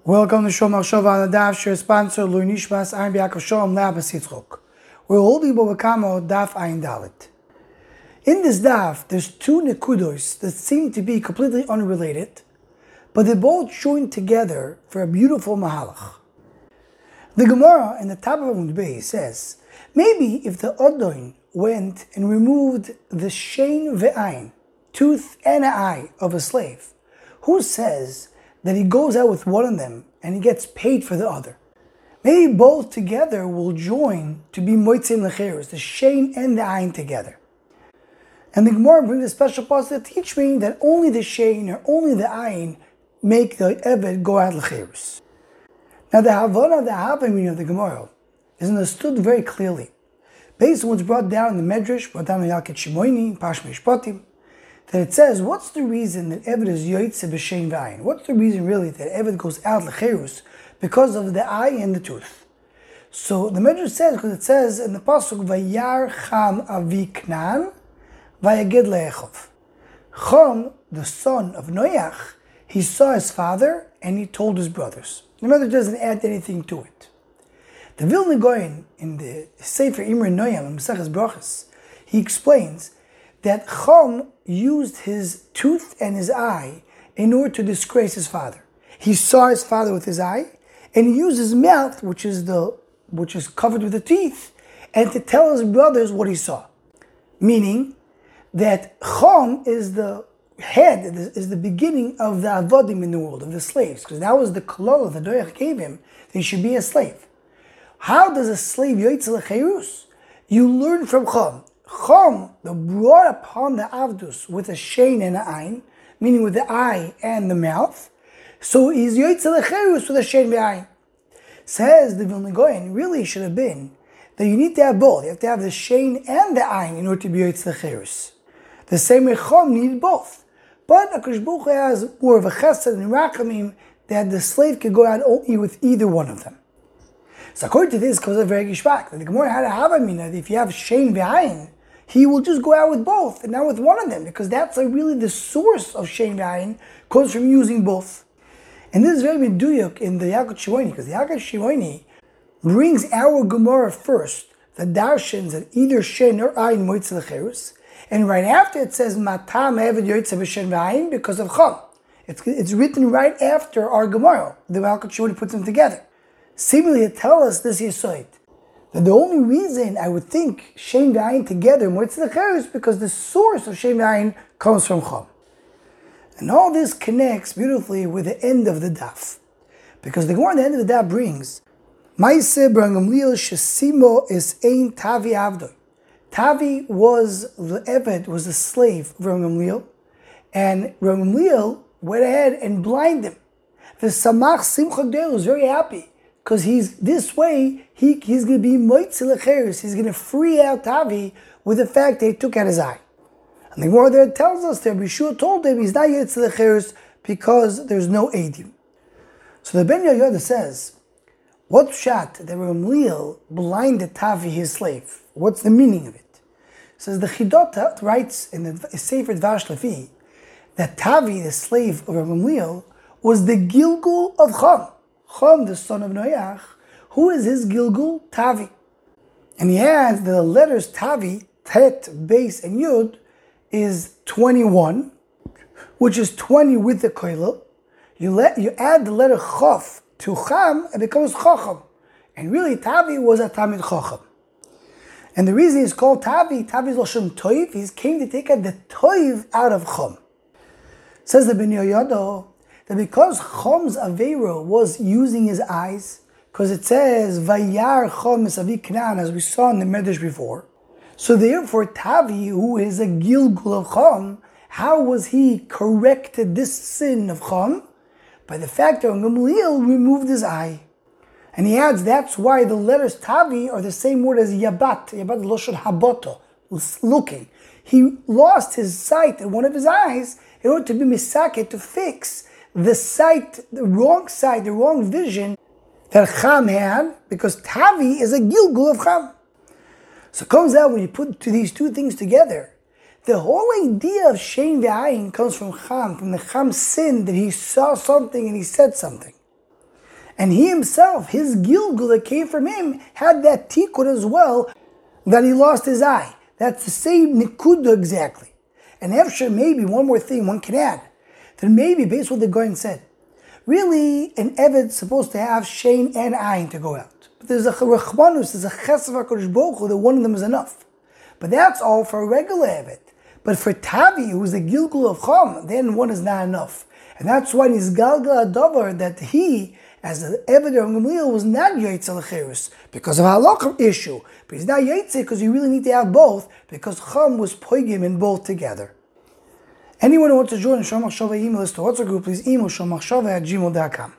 Welcome to Shom HaShova on the Daf, share sponsor Lui Nishmas Ayin B'Yakov Shalom Le'Abbas Yitzchok. We're holding Bobakamo Daf Ayin Dalet. In this Daf, there's two nekudos that seem to be completely unrelated, but they both join together for a beautiful mahalach. The Gemara in the top of Amud Bey says, maybe if the Adon went and removed the shein ve'ayin, tooth and an eye of a slave, who says that he goes out with one of them and he gets paid for the other? Maybe both together will join to be moitzim lecherus, the shein and the ayin together. And the Gemara brings a special passage to teach me that only the shein or only the ayin make the eved go out lecherus. Now the havana, the havamina of the Gemara is understood very clearly, based on what's brought down in the Medrash, brought down in Yalkut Shimoni, Parsha Mishpatim, that it says, what's the reason that Eved is yoytze b'shein v'ayin? What's the reason really that Eved goes out lecherus? Because of the eye and the tooth. So the Medrash says, because it says in the pasuk, Vayar Cham avi Knan, Vayaged le'echov. Cham, the son of Noach, he saw his father and he told his brothers. The Medrash doesn't add anything to it. The Vilna Gaon in the Sefer Imre Noyam in Maseches Brachos, he explains that Cham used his tooth and his eye in order to disgrace his father. He saw his father with his eye, and he used his mouth, which is covered with the teeth, and to tell his brothers what he saw. Meaning that Cham is the head, is the beginning of the avodim in the world, of the slaves, because that was the kolala that Noach gave him, that he should be a slave. How does a slave yoytze lecherus? You learn from Cham. Cham, the brought upon the avdus with a shein and an ayin, meaning with the eye and the mouth, so he's yoytze lecherus with a shein v'ayin. Says the Vilna Gaon, really should have been that you need to have both. You have to have the shein and the ayin in order to be yoytze lecherus. The same way Cham needed both. But HaKadosh Baruch Hu has more of a chesed and rachamim that the slave could go out only with either one of them. So according to this, comes a very gishmak. The Gemara had a havamina that if you have shein v'ayin, he will just go out with both and not with one of them, because that's really the source of shein v'ayin, comes from using both. And this is very meduyuk in the Yalkut Shimoni, because the Yalkut Shimoni brings our Gemara first, the darshans that either shein or ayin moitz lecherus, and right after it says matam eved yoytze b'shein v'ayin because of Cham. It's written right after our Gemara. The Yalkut Shimoni puts them together. Seemingly to tell us this yisoid, that the only reason I would think shein v'ayin together moitz lecherus is because the source of shein v'ayin comes from Cham. And all this connects beautifully with the end of the daf, because the Gemara at the end of the daf brings Maaseh bar Gamliel shesimo is ein Tavi avdoi. Tavi was the eved, was the slave of Rabbi Gamliel, and Rabbi Gamliel went ahead and blinded him. The samach simcha gdol was very happy, because he's this way, he's going to be moitze lecherus. He's going to free out Tavi with the fact that he took out his eye. And the Gemara there tells us that Yeshua told him he's not yoytze lecherus because there's no edim. So the Ben Yehoyada says, what shot that Rabbi Gamliel blinded Tavi, his slave? What's the meaning of it? Says the Chidota writes in the Sefer Dvash Lefi that Tavi, the slave of Rabbi Gamliel, was the Gilgul of Cham. Cham, the son of Noach, who is his Gilgul? Tavi. And he has the letters Tavi, Tet, Beis, and Yud is 21, which is 20 with the koilel. You add the letter Chof to Cham, it becomes Chacham. And really, Tavi was a Tamid Chacham. And the reason he's called Tavi is Lashon Toiv. He came to take out the Toiv out of Cham. Says the Ben Yehoyada that because Cham's Aveiro was using his eyes, because it says Vayar Cham es avi Knan, as we saw in the Medrash before. So therefore, Tavi, who is a Gilgul of Cham, how was he corrected this sin of Cham? By the fact that Gamliel removed his eye. And he adds, that's why the letters Tavi are the same word as Yabat. Yabat Loshon Haboto, looking. He lost his sight in one of his eyes in order to be misaket, to fix the sight, the wrong vision that Cham had, because Tavi is a Gilgul of Cham. So it comes out when you put these two things together, the whole idea of shein v'ayin comes from the Cham sin that he saw something and he said something. And he himself, his Gilgul that came from him, had that tikkun as well, that he lost his eye. That's the same nikuda exactly. And after maybe one more thing one can add, then maybe based on what the Goyen said, really an Eved supposed to have Shein and Ayin to go out. But there's a Rachmanus, there's a Chesed HaKadosh Baruch Hu that one of them is enough. But that's all for a regular Eved. But for Tavi, who's the Gilgul of Chum, then one is not enough. And that's why he's Galgal Adavar, that he, as the Eved of Gamliel, was not Yaitze L'Cherus because of halakha issue. But he's not Yaitze because you really need to have both, because Chum was poigim in both together. Anyone who wants to join the Shomach Shava email list to WhatsApp group, please email shomachshava@gmail.com.